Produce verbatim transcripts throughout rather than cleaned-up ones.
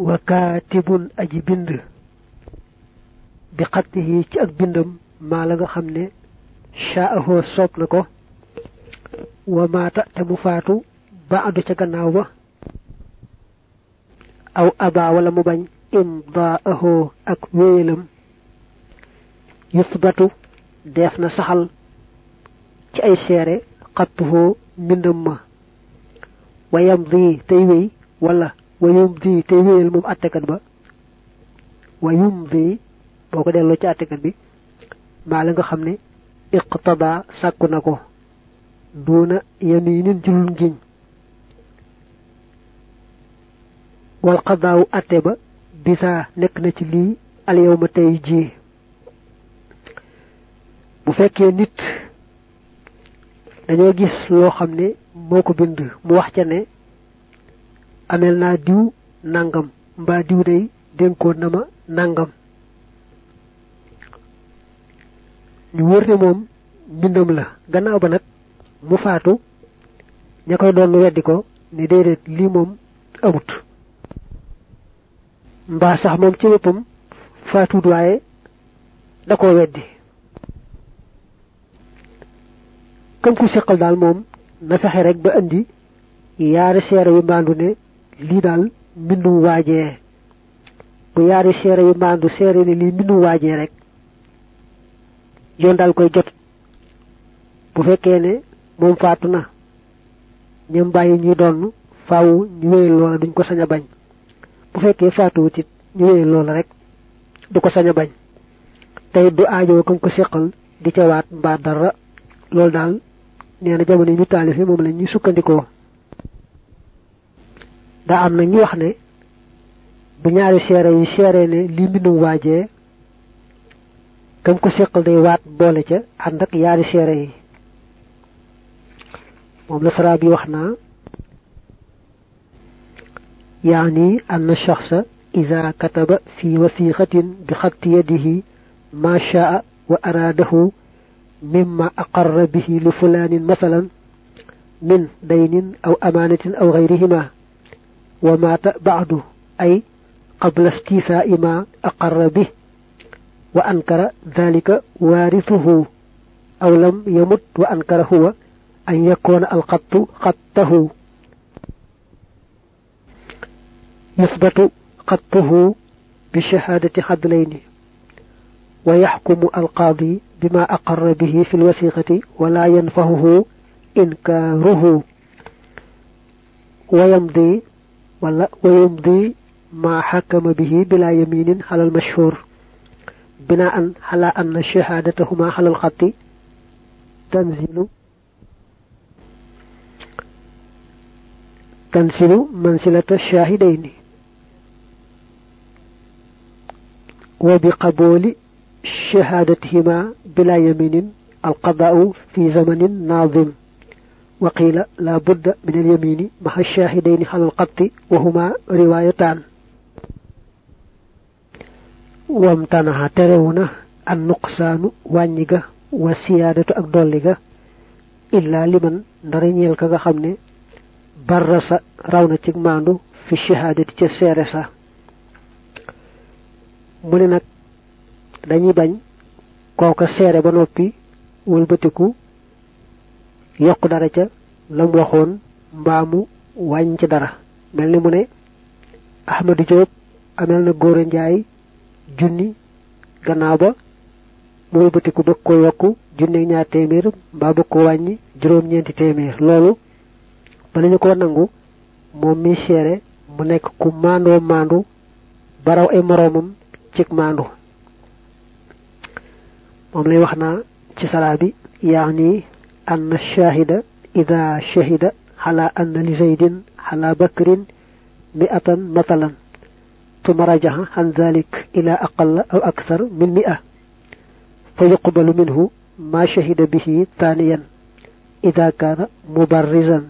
wa katibun aji bind bi xattihi ci ak bindam maa la nga xam ne sha'ahu soob na ko wa maata te mu faatu baadu ca gannaaw ba aw aba wala mu bañ imdaahu ak wéyelam yusbatu def na saxal ci ay seere xattuhu mbindam ma wayam di tey wéy wala wayum di tey wéyal moom attekat ba wayum di boo ko delloo ci attekat bi maa la nga xam ne iqtada sàkku na ko duuna yaminin julul ngiñ wal qadaawu atte ba bisa nekk na ci lii al yawma tey ji bu fekkee nit dañoo gis loo xam ne moo ko bind mu wax ca ne amel naa diw nangam mbaa diw day dénkoon na ma nangam ñu wër ne moom mbindam la gannaaw ba nag mu faatu ña koy doon weddi ko ni déedéet lii moom amut mbaa sax moom ci boppam faatuut waaye da koo weddi kam ku seqal daal moom na fexe rek ba andi yaari seere yu maandu ne lii daal mbindum waajee bu yaari seere yu maandu seere ne lii mbindum waajee rek yoon daal koy jot bu fekkee ne moom faatu na ñam bàyyi ñuy doon faaw ñu wéyal loola duñ ko sañ a bañ bu fekkee faatu wutit ñu wéyal loola rek du ko sañ a bañ tey du aajoo kam ko seqal di ca waat mbaa dara loolu daal nee na jamono yi ñu taalif yi moom la ñuy sukkandikoo daa am na ñu wax ne bu ñaari seere yi seere ne lii mbindum waajee kam ko seqal day waat boole ca ànd ak yaari seere yi moom la sara bi wax naa yaani anna shakhsa idha kataba fi wasiqatin bi khatti yadihi ma sha'a wa aradahu مما أقر به لفلان مثلا من دين أو أمانة أو غيرهما ومات بعده أي قبل استيفاء ما أقر به وأنكر ذلك وارثه أو لم يمت وأنكر هو أن يكون القط قطه يثبت قطه بشهادة عدلين ويحكم القاضي بما أقر به في الوثيقة ولا ينفعه إنكاره ويمضي ولا ويمضي ما حكم به بلا يمين على المشهور بناء على أن شهادتهما على الخط تنزل تنزل منزلة الشاهدين وبقبول شهادتهما بلا يمين القضاء في زمن ناظم وقيل لا بد من اليمين مع الشاهدين على القط وهما روايتان وامتنع ترون النقصان وانيغا وسيادة أكدوليغا إلا لمن نرينيال كغا خمني برس راونا تيك ماندو في الشهادة تي سيرسا mune nak dañuy bañ koko séré ba nopi wulbeutiku yok dara ca lam waxon mbaamu wañ ci dara melni mune Ahmadou Diop amel na Góora Njaay junni gannaaw ba mu wulbeutiku ba ko yokku junni ñaar téeméer mbaa ba ko wañi juroom ñenti téeméer lolu ba lañu ko nangu mom mi séré mu nek ku mando mando baraw ay moromum cik mandu mom lay waxna ci sarabi yaani an ash-shahida idha shahida ala anna li zaidin ala bakrin mi'atan matalan thumma rajaha an dhalik ila aqall aw akthar min mi'a fayuqbalu minhu ma shahida bihi thaniyan idha kana mubarrizan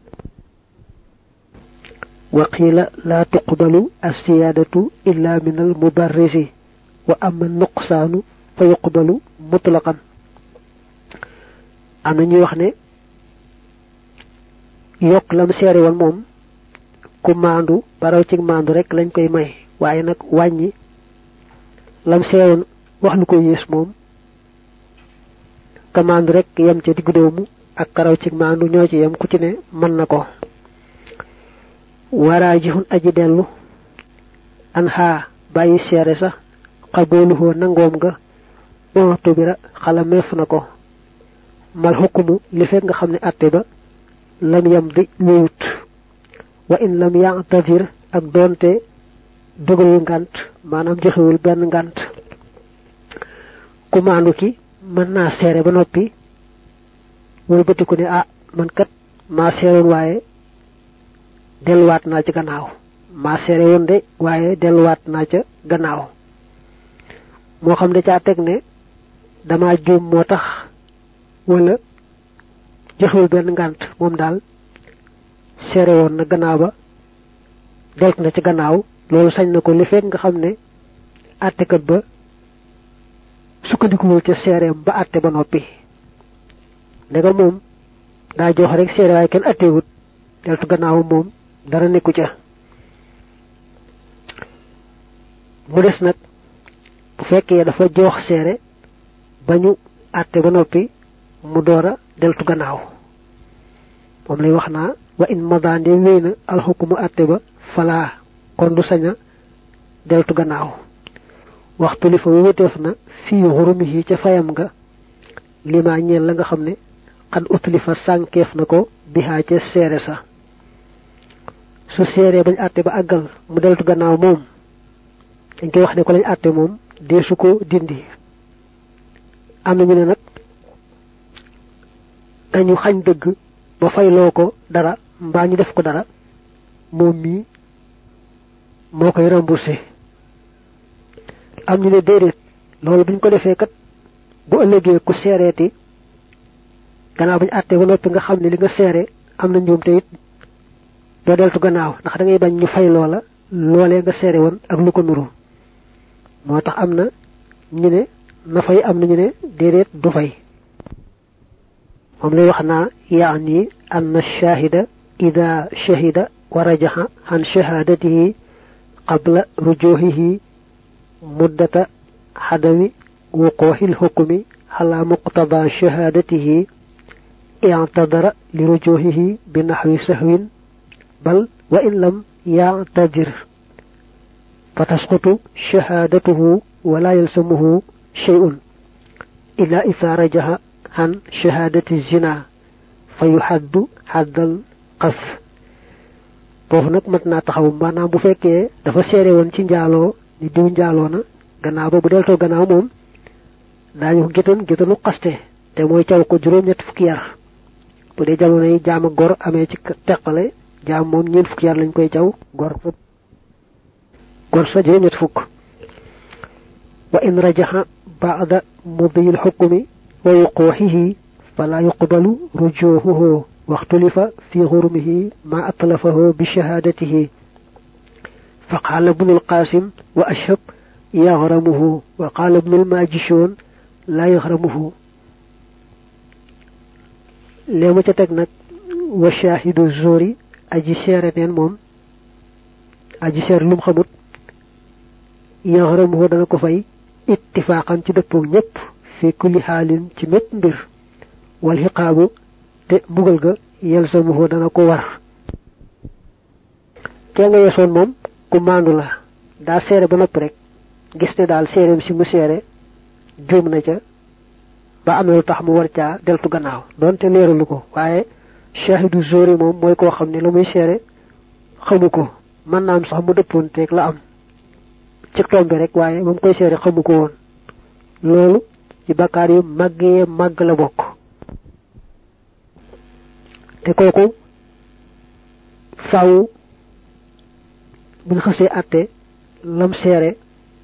وقيل لا تقبل السيادة إلا من المبرز وأما النقصان فيقبل مطلقا أمن يوحني يوك لم سيري والموم ku maandu baraw ci maandu rek lañ koy may waaye nag wàññi lam seewoon wax lu ko yées moom ka maandu rek yem ca diggu doomu ak karaw ci maandu ñoo ci yem ku ci ne mën na ko waraajihun aji dellu an xaa bàyyi seere sax xabooluhoo nangoom nga bon tubira xala meef na ko mal xukumu li fekk nga xam ne atte ba lam yam di wéyut wa in lam ya'tazir ak doonte dogalul ngànt maanaam joxewul benn ngànt ku maandu ki mën naa seere ba noppi wala bëtiku ne ah man kat maa seeroon waaye delluwaat naa ca gannaaw maa seere woon de waaye delluwaat naa ca gannaaw moo xam ne caa teg ne dama juum moo tax wala joxewul benn ngànt moom daal seere woon na gannaaw ba delt na ci gannaaw loolu sañ na ko li fekk nga xam ne àttekat ba sukkandikuwul ca seereem ba àtte ba noppi ndega moom daa jox rek seere waaye kenn àtteewut deltu gannaaw moom dara nekku ca mu des nag bu fekkee dafa jox seere ba ñu àtte ba noppi mu door a deltu gannaaw moom lay wax naa wa in madaande wéy na alxukumu àtte ba falaa kon du sañ a deltu gannaaw waxtu li fa wéeteef na fii xurumihi ca fayam nga lima ñeel la nga xam ne xad utli fa sànkeef na ko bihaa ca seere sa su seere bañ àtte ba àggal mu deltu gannaaw moom dañ koy wax ne ko lañ àtte moom deesu ko dindi am na ñu ne nag dañu xañ dëgg ba fayloo ko dara mbaa ñu def ko dara moom mii moo koy remboursé am ñu ne déedéet loolu buñ ko defee kat bu ëllëgee ku seereeti gannaaw bañ àttee ba noppi nga xam ne li nga seere am na njuum te it doo deltu gannaaw ndax da ngay bañ ñu fay loola loolee nga seere woon ak lu ko nuru moo tax am na ñu ne na fay am na ñu ne déedéet du fay moom lay wax naa yaani anna shahida ida shahida wa rajaha an shahadatihi qabla rujuhihi muddata xadami wuquuxil xukmi ala muqtada shahadatihi i'tadara li rujuhihi bi naxwi sahwin bal wa in lam ya'tadir fa tasqutu shahadatuhu wala yalsamuhu shay'un illa idha rajaha an shahadati zina fa yuhaddu haddal qaf foofu nag mat naa taxaw maanaam bu fekkee dafa seere woon ci njaaloo ni diw njaaloo na gannaaw ba bu deltoo gannaaw moom daañu ko gétan gétanu xaste te mooy caw ko juróom-ñett fukki yar bu dee jamono yi jaam ak gor amee ci teqale jaam moom ñeent fukki yar lañ koy caw gor sa gor sa juróom-ñett fukk wa in rajaha ba'da mudiyil hukmi wa wuquuhihi fala yuqbalu rujuhuhu waxtulifa fi xurumihi ma atlafahu bi shahadatihi fa qaala ibnul qaasim wa ashhab yaxramuhu wa qaala ibnul maajishoon laa yaxramuhu léemu ca teg nag wa shaahidu zori aji seere neen moom aji seere lum xamut yaxramuhu dana ko fay ittifaaqan ci dëppoo ñépp fi kulli xaalin ci mépp mbir wal xiqaabu te mbugal ga yalzamuhu dana ko war kee nga yesoon moom ku maandu la daa seere ba noppi rek gis ne daal seereem si mu seere juum na ca ba am na lu tax mu war caa deltu gannaaw doonte leeralu ko waaye shahidu zori moom mooy koo xam ne la muy seere xamu ko mën naa am sax mu dëppoon teeg la am ci tombe rek waaye moom koy seere xamu ko woon loolu ci bakkaar yu màggee màgg la bokk te kooku faaw buñ xasee àtte lam seere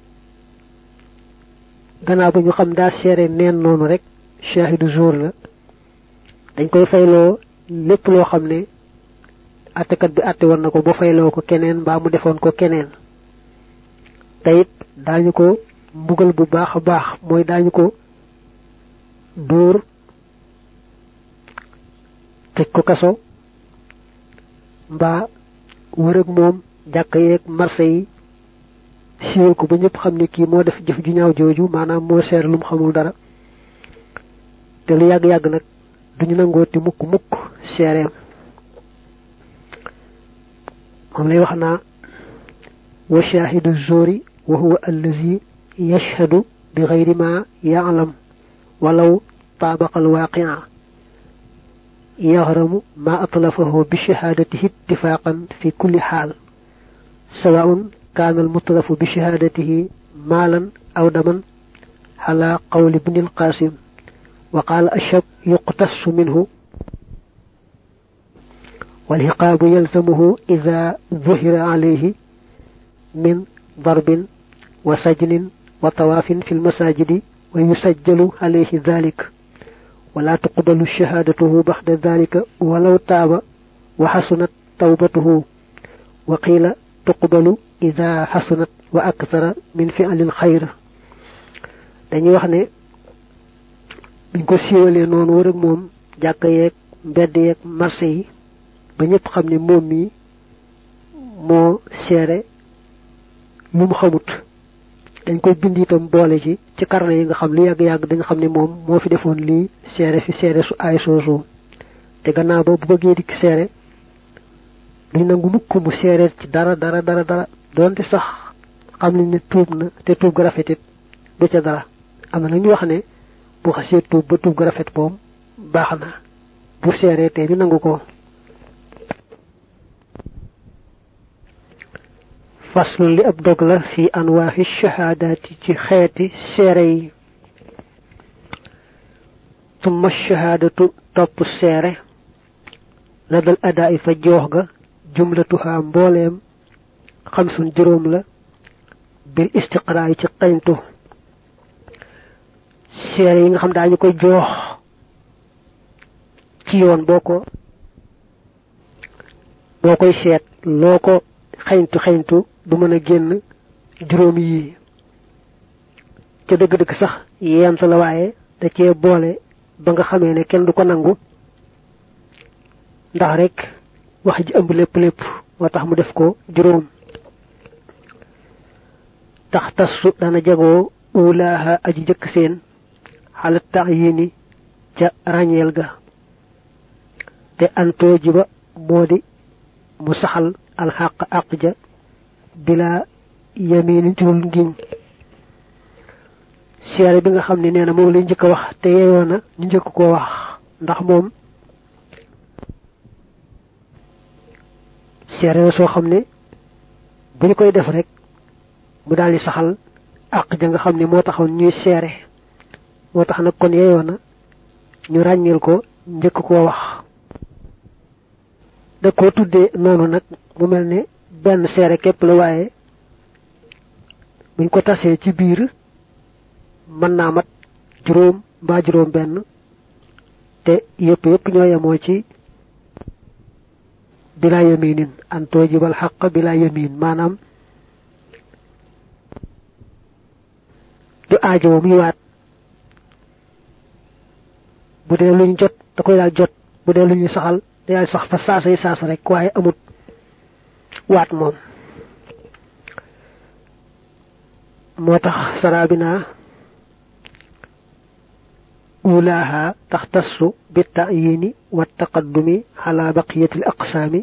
gannaaw ba ñu xam daa seere neen noonu rek shahidu jour la dañ koy fayloo lépp loo xam ne àttekat bi àtte woon na ko ba fayloo ko keneen mbaa mu defoon ko keneen te it daañu ko mbugal bu baax a baax mooy daañu ko dóor tëj ko kaso mbaa wër ak moom jàkka yeeg marché yi siiwal ko ba ñëpp xam ne kii moo def jëf ju ñaaw jooju maanaam moo seere lu mu xamul dara te lu yàgg-yàgg nag duñu nangooti mukk mukk seereem moom lay wax naa wa shahidu zori wa huwa allazi yashhadu bi ghayri ma ya'lam walaw طابق الواقع يغرم ما أطلفه بشهادته اتفاقا في كل حال سواء كان المطلف بشهادته مالا أو دما على قول ابن القاسم وقال أشب يقتص منه والعقاب يلزمه إذا ظهر عليه من ضرب وسجن وطواف في المساجد ويسجل عليه ذلك ولا تقبل شهادته بعد ذلك ولو تاب وحسنت توبته وقيل تقبل إذا حسنت وأكثر من فعل الخير dañuy wax ne buñ ko siiwalee noonu wër ak moom jàkka yeeg mbedd yeeg marché yi ba ñëpp xam ne moom mi moo seere lu mu xamut dañ koy bind itam boole ci ci carnet yi nga xam lu yàgg-yàgg dañ xam ne moom moo fi defoon lii seere fi seere su ay soosu te gannaaw ba bu bëggee dikk seere duñ nangu mukk mu seere ci dara dara dara dara doonte sax xam nañ ne tuub na te tuub ga rafetit du ca dara am na lu ñu wax ne bu xasee tuub ba tuub ga rafet moom baax na bu seere te ñu nangu ko faslu li ab dog la fi anwaahi shahaadaati ci xeeti seere yi tumma shahaadatu topp seere la dal adaa fa joox ga jumlatuha mbooleem xamsun juróom la bil istiqraa ci xañtu seere yi nga xam daañu koy joox ci yoon boo ko boo koy seet loo ko xañtu xañtu du mën a génn juróom yi ca dëgg-dëgg sax yent la waaye da cee boole ba nga xamee ne kenn du ko nangu ndax rek wax ji ëmb lépp lépp moo tax mu def ko juróom tax tassu dana jagoo ulaaha aji jëkk seen xalat tax yéeni ca ràññeel ga te antoo ji ba moo di mu saxal alxaq àq ja bila yaminin ci lul ngiñ seere bi nga xam ne nee na moom lay njëkk a wax te yeeyoo na ñu njëkk koo wax ndax moom seere la soo xam ne bu ñu koy def rek mu daal di saxal àq ja nga xam ne moo taxoon ñuy seere moo tax nag kon yeeyoo na ñu ràññeel ko njëkk koo wax da koo tuddee noonu nag mu mel ne benn seere képp la waaye buñ ko tasee ci biir mën naa mat juróom mbaa juróom benn te yëpp yëpp ñoo yemoo ci bila yaminin antoo jibal xaq bila yamin maanaam du aajo muy waat bu dee luñ jot da koy daal jot bu dee luñu saxal da daal sax fa saasay saasa rek waaye amut waat moom moo tax sarabina أولاها تختص بالتعيين والتقدم على بقية الأقسام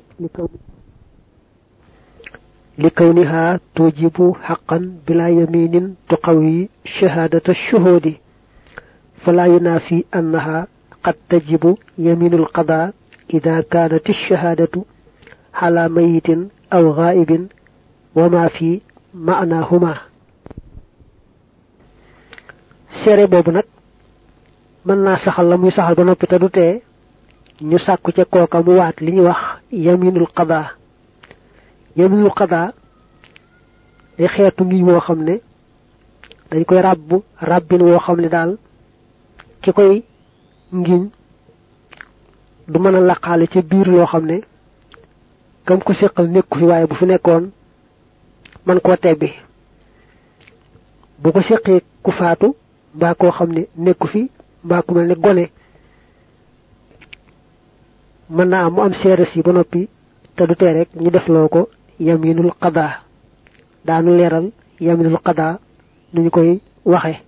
لكونها توجب حقا بلا يمين تقوي شهادة الشهود فلا ينافي أنها قد تجب يمين القضاء إذا كانت الشهادة على ميت أو غائب وما في معناهما سيري بوبنك mën naa saxal la muy saxal ba noppi te du tee ñu sàkku ca kooka mu waat li ñuy wax yaminul qada yaminul qada day xeetu ngiñ woo xam ne dañ koy ràbb ràbbin woo xam ne daal ki koy ngiñ du mën a laqaale ca biir loo xam ne kam ko séqal nekku fi waaye bu fi nekkoon man koo tebbi bu ko séqee ku faatu mbaa koo xam ne nekku fi mbaa ku mel ne gone mën naa am mu am seere si ba noppi te du tee rek ñu defloo ko yaminul qada daanu leeral yaminul qada nu ñu koy waxe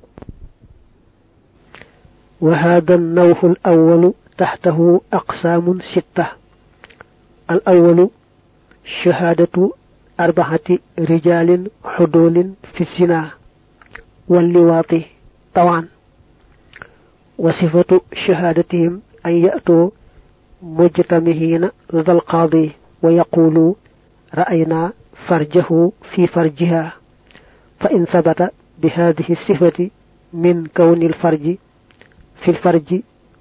wa hada an-nawh al-awwal tahtahu aqsam sitta al-awwal shahadatu arba'ati rijalin hudulin fi zina wal liwati tawan wa sifatu shahadatihim an ya'tu مجتمعين لدى القاضي ويقولوا رأينا فرجه في فرجها فإن ثبت بهذه الصفة من كون الفرج في الفرج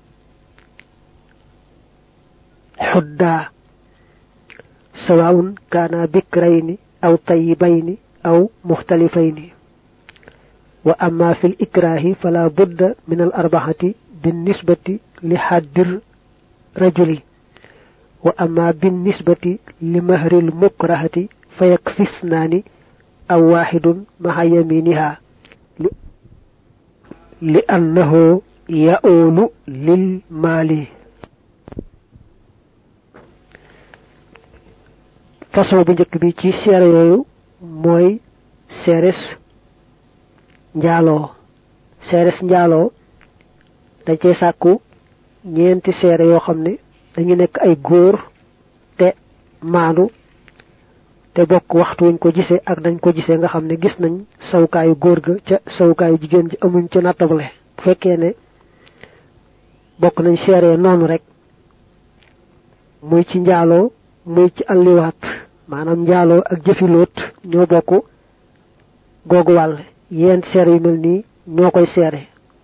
حدا سواء كان بكرين أو طيبين أو مختلفين وأما في الإكراه فلا بد من الأربعة بالنسبة لحد رجل وأما بالنسبة لمهر المكرهة فيكفي اثنان أو واحد مع يمينها لأنه يؤول للمال façon bu njëkk bi ci seere yooyu mooy seeres njaaloo seeres njaaloo dañ cey sàkku ñeenti seere yoo xam ne dañu nekk ay góor te maandu te bokk waxtu wuñ ko gisee ak dañ ko gisee nga xam ne gis nañ sawukaayu góor ga ca sawukaayu jigéen ji amuñ ca nattable bu fekkee ne bokk nañ seere noonu rek muy ci njaaloo muy ci alliwaat maanaam njaaloo ak jëfiloot ñoo bokk googu wàll yent seere yu mel nii ñoo koy seere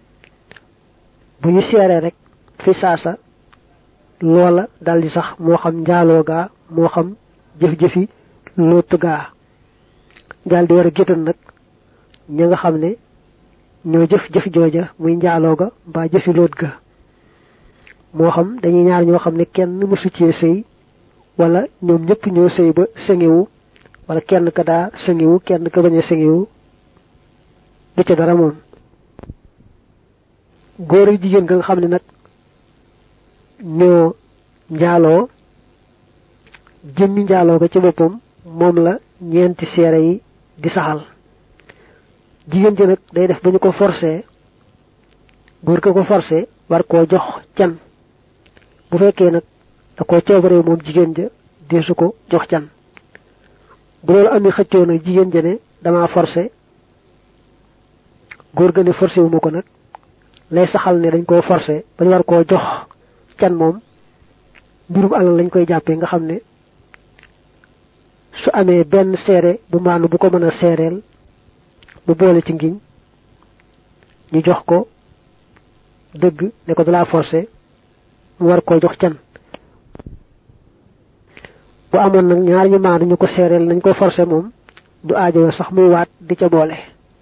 bu ñu seere rek fi saasa loola daldi sax moo xam njaaloo gaa moo xam jëf-jëfi loot gaa daldi war a géttan nag ña nga xam ne ñoo jëf-jëf jooja muy njaaloo ga mbaa jëfi loot ga moo xam dañuy ñaar ñoo xam ne kenn mësu cee sëy wala ñoom ñëpp ñoo sëy ba sëngiwu wala kenn ka daa sëngiwu kenn ka bañ a sëngiwu du ca dara moom góor ak jigéen nga nga xam ne nag ñoo njaaloo jëmmi njaaloo ga ci boppam moom la ñeenti seere yi di saxal jigéen ji nag day def ba ñu ko forcé góor ka ko forcé war koo jox can bu fekkee nag da koo coobaree moom jigéen ja deesu ko jox can bu loolu amee xëccoo nag jigéen ja ne dama forcé góor ga ne forcé wu ma ko nag lay saxal ne dañ koo forcé ba ñu war koo jox can moom mbirum alal lañ koy jàppee nga xam ne su amee benn seere bu maanu bu ko mën a seereel bu boole ci ngiñ ñu jox ko dëgg ne ko dalaa forcé mu war koo jox can bu amoon nag ñaar ñu maanu ñu ko seereel nañ ko forcé moom du aajo sax muy waat di ca boole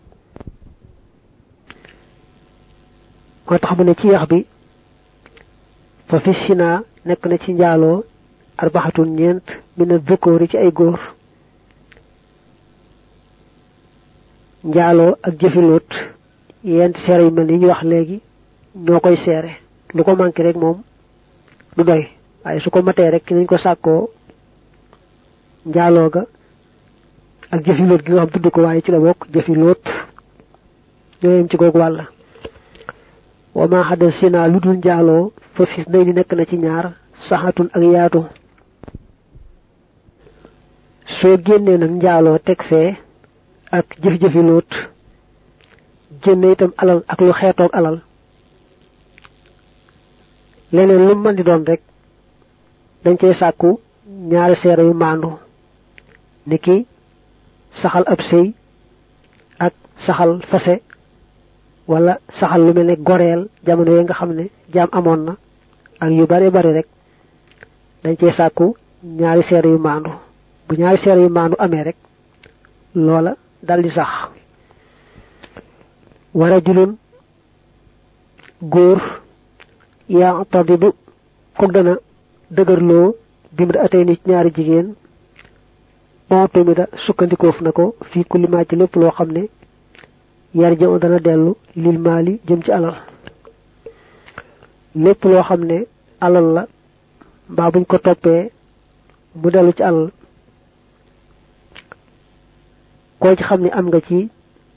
moo tax mu ne ci yax bi fa fi sina nekk na ci njaaloo arbaxatun ñeent mina dhukuri ci ay góor njaaloo ak jëfiloot yent seere yu mel ni ñu wax léegi ñoo koy seere lu ko manqué rek moom du doy waaye su ko matee rek nañ ko sàkkoo njaaloo ga ak jëfiloot gi nga xam tudd ko waaye ci la bokk jëfiloot ñoo yem ci googu wàll wa ma xadal sina lu dul njaaloo fa fis nay ni nekk na ci ñaar saxatun ak yaatu soo génnee nag njaaloo teg fee ak jëf-jëfi loot génne itam alal ak lu xeetoog alal leneen lu mën di doon rek dañ cey sàkku ñaari seere yu maandu niki saxal ab sëy ak saxal fase wala saxal lu mel ne goreel jamono yi nga xam ne jaam amoon na ak yu bare bare rek dañ cey sàkku ñaari seere yu maandu bu ñaari seere yu maandu amee rek loola daldi sax wa rajulun góor yaa tadibu kook dana dëgërloo bimda atay ni ñaari jigéen bonto mi da sukkandikoof na ko fii kullimaa ci lépp loo xam ne yar jëm dana dellu lil maali jëm ci alal lépp loo xam ne alal la mbaa buñ ko toppee mu delu ci al ko ci xamni am nga ci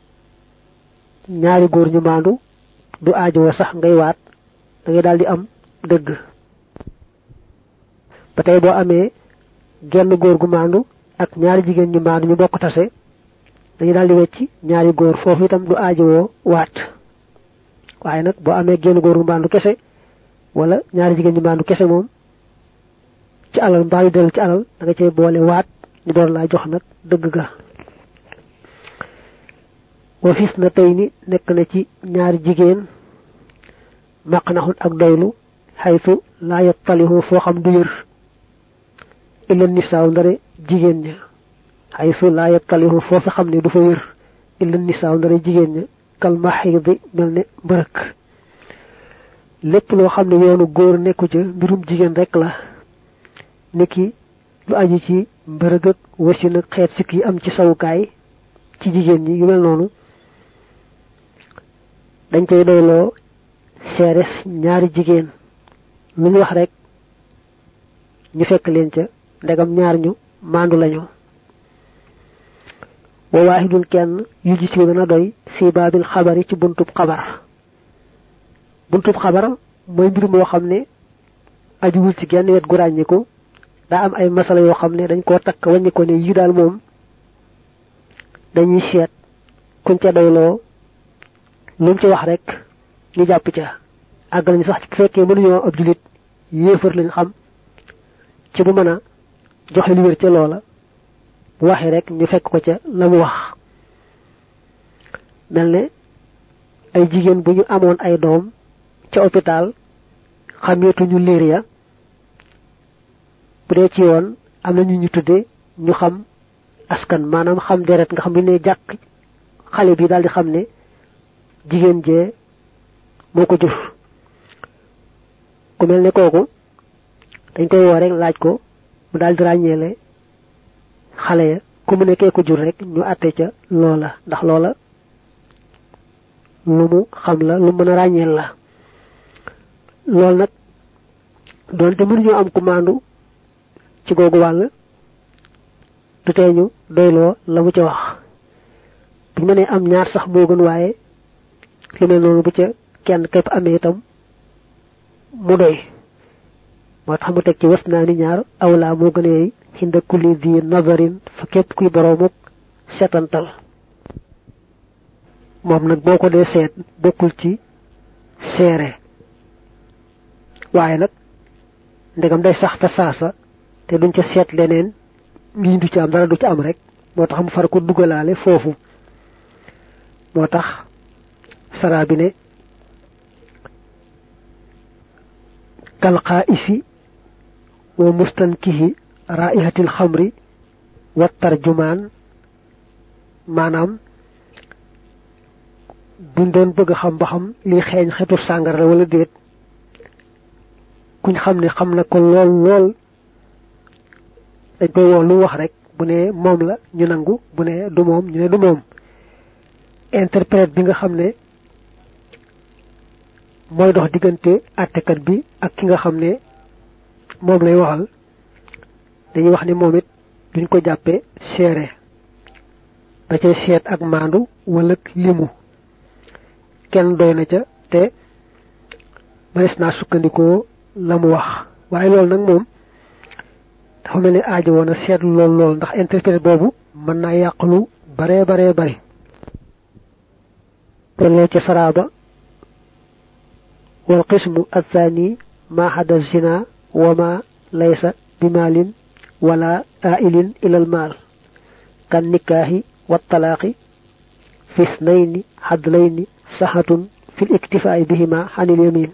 ñaari goor ñu mandu du aajo sax ngay waat da ngay daldi am deug batay bo amé genn goor gu mandu ak ñaari jigéen ñu mandu ñu bokk tassé dañu daldi wécci ñaari goor fofu itam du aajo waat waye nak bo amé genn goor gu mandu kessé wala ñaari jigéen ñu mandu kessé mom ci alal mbaalu del ci alal da nga cey boole waat ñu door la jox nak deug ga wa fis na tayni nek na ci ñaari jigéen maqnahun ak doylu haythu la yattalihu fo xam du yër illa nisaa ndare jigéen ña haythu la yattalihu fo fa xam ne du fa yër illa nisaa ndare jigéen ña kal mahidi melne mbërëk lépp loo xam ne yoonu góor nekku ca mbirum jigéen rek la niki lu aju ci mbërëg ak wasin ak xeet sikk yi am ci sawukaay ci jigéen ñi yu mel noonu dañ koy doyloo seeres ñaari jigéen lu ñu wax rek ñu fekk leen ca ndegam ñaar ñu mandu lañu wa waahidun kenn yu ci ci dana doy fi baabil xabari ci buntub xabar buntub xabar mooy mbir moo xam ne ajuwul ci genn wet gu ràññiku daa am ay masala yoo xam ne dañ koo takk wàññi ko ne yi daal moom dañuy seet kuñ ca doyloo lu ci wax rek ñu jàpp ca àggal ñu sax bu fekkee mënuñoo ab julit yéefar lañ xam ci bu mën a joxe lu wér ca loola bu waxee rek ñu fekk ko ca la mu wax mel ne ay jigéen bu ñu amoon ay doom ca hôpital xameetuñu liir ya bu dee ci yoon am na ñu ñu tudde ñu xam askan maanaam xam deret nga xam ne jàkk xale bi daal di xam ne jigéen jee moo ko jur ku mel ne kooku dañ koy woo rek laaj ko mu daal di ràññeele xale ya ku mu nekkee ko jur rek ñu àtte ca loola ndax loola lu mu xam la lu mën a ràññeel la lool nag doonte mënuñoo am commande ci googu wàll du tee ñu doyloo la mu ca wax buñ mënee am ñaar sax moo gën waaye lu mel noonu bu ca kenn képp amee itam mu doy moo tax mu teg ci was naa ni ñaar awlaa moo gën a yey hinda kulli di nazarin fa képp kuy boroomuk setantal moom nag boo ko dee seet bokkul ci seere waaye nag ndegam day sax fa saasa te duñ ca seet leneen ngiñ du ci am dara du ci am rek moo tax mu far ko dugalaale foofu moo tax saraa bi ne kal qaa'ifi wa mustankihi raihatil xamri wa tarjumaan maanaam buñ doon bëgg xam ba xam li xeeñ xetu sàngara la wala déet kuñ xam ne xam na ko lool lool dañ koy woo lu wax rek bu ne moom la ñu nangu bu ne du moom ñu ne du moom interprète bi nga xam ne mooy dox diggante àttekat bi ak ki nga xam ne moom lay waxal dañuy wax ne moom it duñ ko jàppe seere da cay seet ak maandu wala limu kenn doy na ca te manes naa sukkandikoo la mu wax waaye loolu nag moom dafa mel ni aajo woon a seet lool lool ndax interprète boobu mën naa yàqlu bare bare bare tolloo ca saraaba wal qismu athani ma hada zina wa ma laysa bimalin wala ailin ila al mal kan nikahi wa talaqi fi ithnayn hadlayn sahatun fi al iktifai bihima anil yamin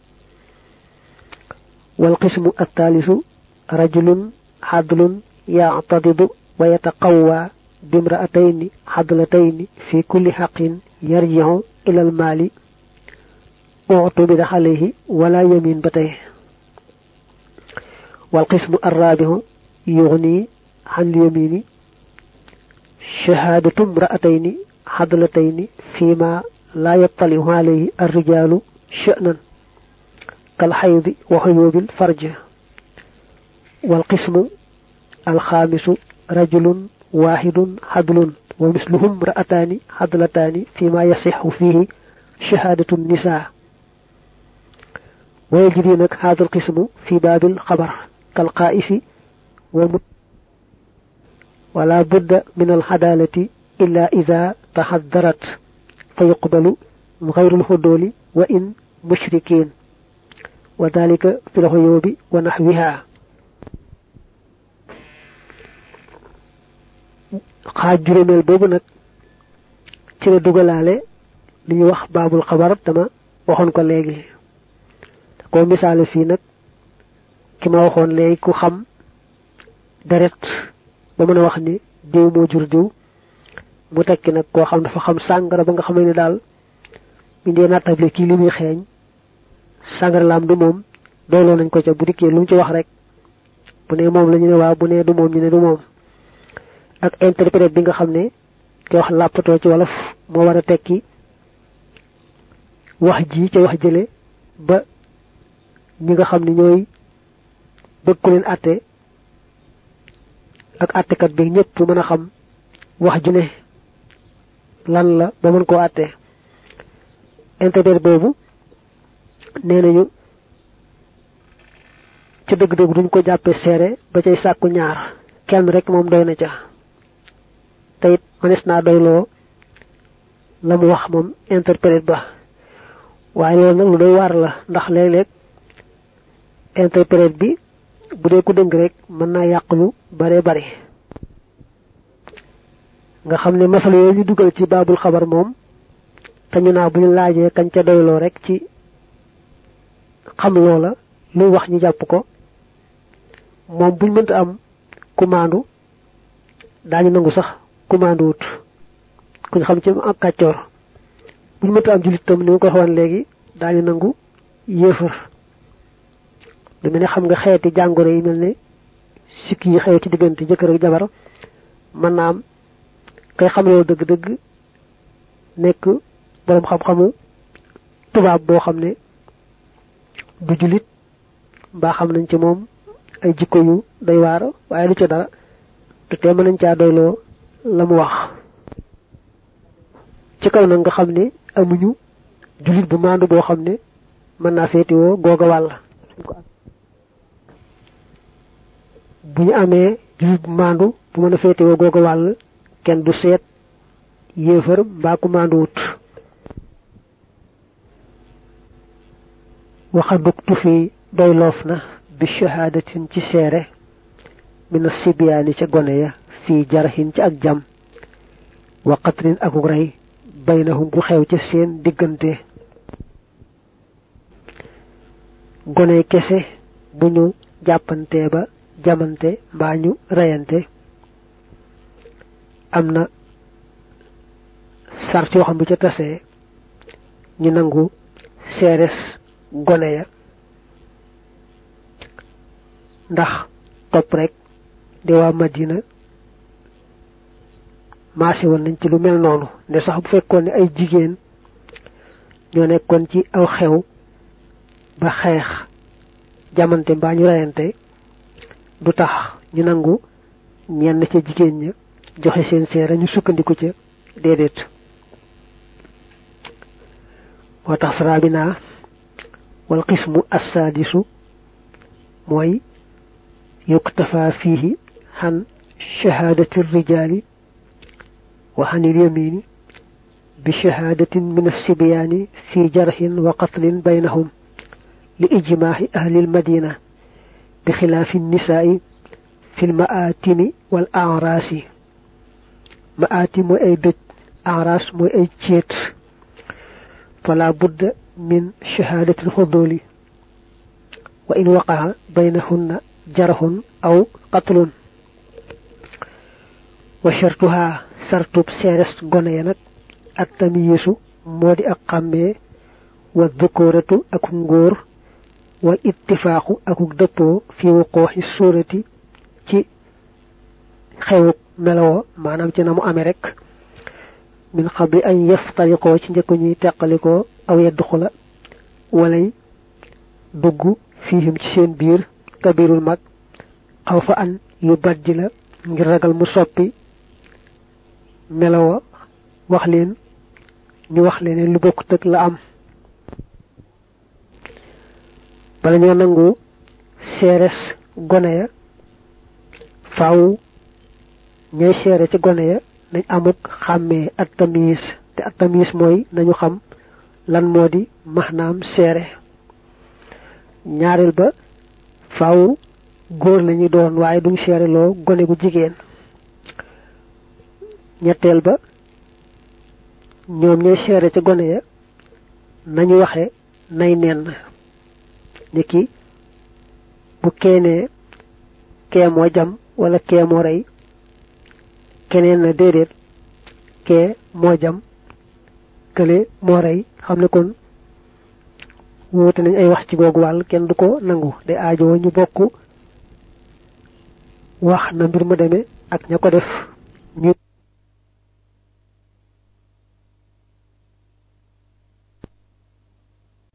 wal qismu athalithu rajulun hadlun ya'tadidu wa yataqawwa bimra'atayn hadlatayn fi kulli haqqin yarji'u ila al mali اعتمد عليه ولا يمين بتيه والقسم الرابع يغني عن اليمين شهادة امرأتين حضلتين فيما لا يطلع عليه الرجال شأنا كالحيض وحيوب الفرج والقسم الخامس رجل واحد حدل ومثلهم رأتان حدلتان فيما يصح فيه شهادة النساء. ويجري هذا القسم في باب الخبر كالقائف ومت ولا بد من العدالة إلا إذا تحذرت فيقبل غير الهدول وإن مشركين وذلك في الغيوب ونحوها. xaaj juróomeel boobu nag ci la dugalaale li ñuy wax baabul xabar dama waxoon ko léegi ko misaale fii nag ki ma waxoon léegi ku xam deret ba mën a wax ni diw moo jur diw mu tekki nag koo xam dafa xam sàngara ba nga xamee ne daal ñu dee nattable kii li muy xeeñ sàngara laam du moom dooloo nañ ko ca bu dikkee lu mu ci wax rek bu ne moom la ñu ne waaw bu ne du moom ñu ne du moom. ak interprète bi nga xam ne ki wax làppatoo ci wolof moo war a tekki wax ji ca wax jële ba ñi nga xam ne ñooy bëgg ku leen àtte ak àttekat bi ñëpp mën a xam wax ju ne lan la ba mën koo àtte. interprète boobu nee nañu ci dëgg-dëgg duñ ko jàppee seere ba cay sàkku ñaar kenn rek moom doy na ca tayit manes naa doyloo la mu wax moom interprète ba. waaye loolu nag lu doy waar la ndax léeg-léeg interprète bi bu dee ku dëng rek mën naa yàq lu bare bare nga xam ne masal yooyu ñu dugal ci baabul xabar moom te ñu naa bu ñu laajee kañ ca doyloo rek ci xam loola lu wax ñu jàpp ko moom buñ mënta am kumaandu daañu nangu sax kumaandu wut kuñ xam ci ak kàccoor buñ mënta am jullit tam ni ma ko waxoon léegi daañu nangu yéefar lu mel ne xam nga xeeti jàngoro yi mel ne sikki yi xew ci diggante jëkkër ak jabar mën naa am kay xam loolu dëgg-dëgg nekk boroom xam-xamu tubaab boo xam ne du jullit mbaa xam nañ ci moom ay jikko yu doy waar waaye lu ca dara te tee mën nañ caa doyloo la mu wax. ci kaw nag nga xam ne amuñu jullit bu maandu boo xam ne mën naa féetiwoo googa wàll. bu ñu amee jullit bu maandu bu mën a féetiwoo googa wàll kenn du seet yéefar mbaa ku maandu wut. waxa dugtu fi doy loof na bi shahaadatin ci seere mina sibiyaani ca gone ya fii jarxin ci ak jam wa qatrin akuk rey baynahum bu xew ca seen diggante. gone kese bu ñu jàppante ba jamante mbaa ñu reyante am na sart yoo xam bu ca tasee ñu nangu seeres gone ya ndax topp rek di waa Madina maase woon nañ ci lu mel noonu ne sax bu fekkoon ne ay jigéen ñoo nekkoon ci aw xew ba xeex jamante mbaa ñu reyante du tax ñu nangu ñenn ca jigéen ña joxe seen seere ñu sukkandiku ca déedéet. moo tax sarabina wal qismu assaadisu mooy yuktafa fiihi xan shahaadati rijaali wa xanil yamini bi shahaadatin min assibyaani fi jarxin wa qatlin baynahum li ijmaahi ahli almadina bi xilaafi nisaa'i fi lmaatimi wal aaraasi. maatim mooy ay dëj, aaraas mooy ay céet. fala budda min shahaadati alxuduli wa in waqaha baynahunna jarxun aw qatlun. wa shartuha sartub seeres gone ya nag at tamyiisu moo di ak xàmmee wa dhukuratu ak ngóor wal ittifaaqu akuk dëppoo fi wuquuxi suurati ci xewuk meloo maanaam ci na mu amee rek min qabli an yaftariqoo ci njëkk ñuy teqalikoo aw yadduxula walay dugg fiihim ci seen biir kabirul mag xaw fa an yu baddi la ngir ragal mu soppi melawa wax leen ñu wax leen lu bokkut ak la am bala ñoo nangu seeres gone ya faaw ñay seere ci gone ya nañ amuk xàmmee at tamis te at tamis mooy nañu xam lan moo di maxnaam seere ñaareel ba faaw góor lañu doon waaye duñ seere loo gone gu jigéen ñetteel ba ñoom ñay seere ci gone ya nañu waxe nay nenn niki bu keenee kee moo jam wala kee moo rey keneen na déedéet kee moo jam kële moo rey xam ne kon woote nañ ay wax ci googu wàll kenn du ko nangu de aajoo ñu bokk wax na mbir ma demee ak ña ko def ñu